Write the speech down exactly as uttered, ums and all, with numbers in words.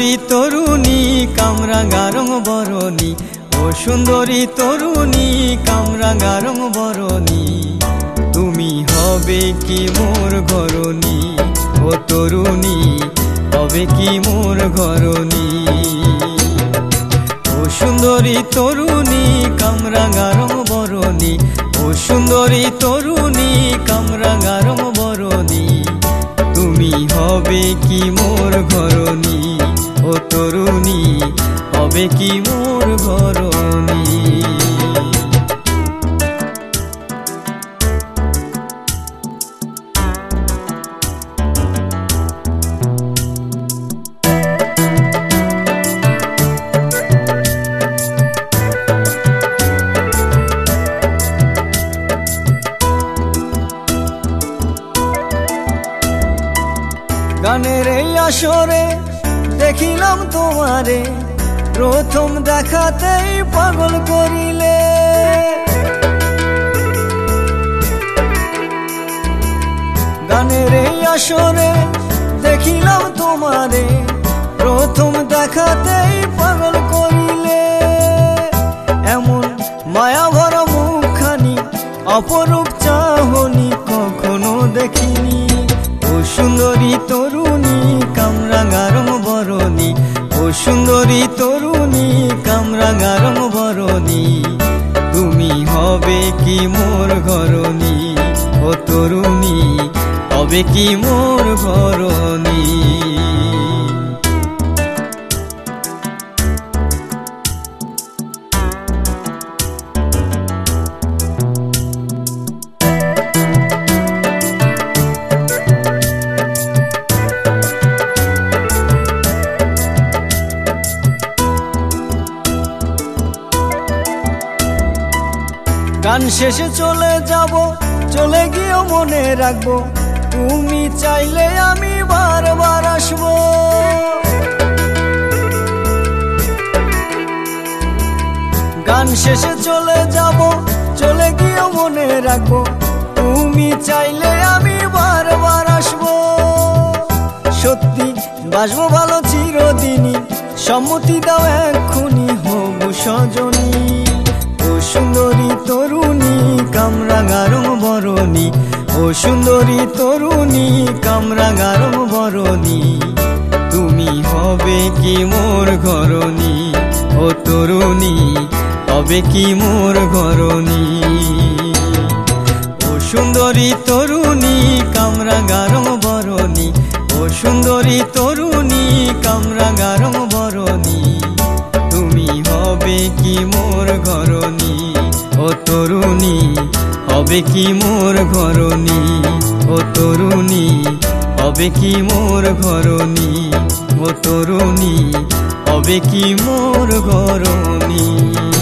সুন্দরী তরুণী কামরাঙা রং বরণী, ও সুন্দরী তরুণী কামরাঙা রং বরণী, তুমি হবে কি মোর ঘরণী, ও তরুণী হবে কি মোর ঘরণী। ও সুন্দরী তরুণী কামরাঙা রং বরণী, ও সুন্দরী তরুণী কামরাঙা রং বরণী, তুমি হবে কি মোর ঘরণী, ও তরুণী হবে কি মোর ঘরণী। গানের এই আসরে দেখিলাম তোমারে, প্রথম দেখাতেই পাগল করিলে। গানের এই আসরে দেখিলাম তোমারে, প্রথম দেখাতেই পাগল করিলে। এমন মায়া ভরা মুখখানি অপরূপ চাহনি কখনো দেখিনি। ও সুন্দরী তরুণী কামরাঙা রং বরণী, ও সুন্দরী তরুণী কামরাঙা রং বরণী, তুমি হবে কি মোর ঘরণী, ও তরুণী হবে কি মোর ঘরণী। গান শেষে চলে যাব, চলে গিয়েও মনে রাখবো, তুমি চাইলে আমি বারবার আসবো। গান শেষে চলে যাব, চলে গিয়েও মনে রাখবো, তুমি চাইলে আমি বারবার আসবো। সত্যি বাসবো ভালো চিরদিনই, সম্মতি দাও এক্ষুনি হবু সজনী। ও সুন্দরী তরুণী কামরাঙা রং বরণী, ও সুন্দরী তরুণী কামরাঙা রং বরণী, তুমি হবে কি মোর ঘরণী, ও তরুণী হবে কি মোর ঘরণী। ও সুন্দরী তরুণী কামরাঙা রং বরণী, ও সুন্দরী তরুণী কামরাঙা রং বরণী, তুমি হবে কি মোর ঘরণী, ও তরুণী হবে কি মোর ঘরণী, ও তরুণী হবে কি মোর ঘরণী, ও তরুণী হবে কি মোর ঘরণী।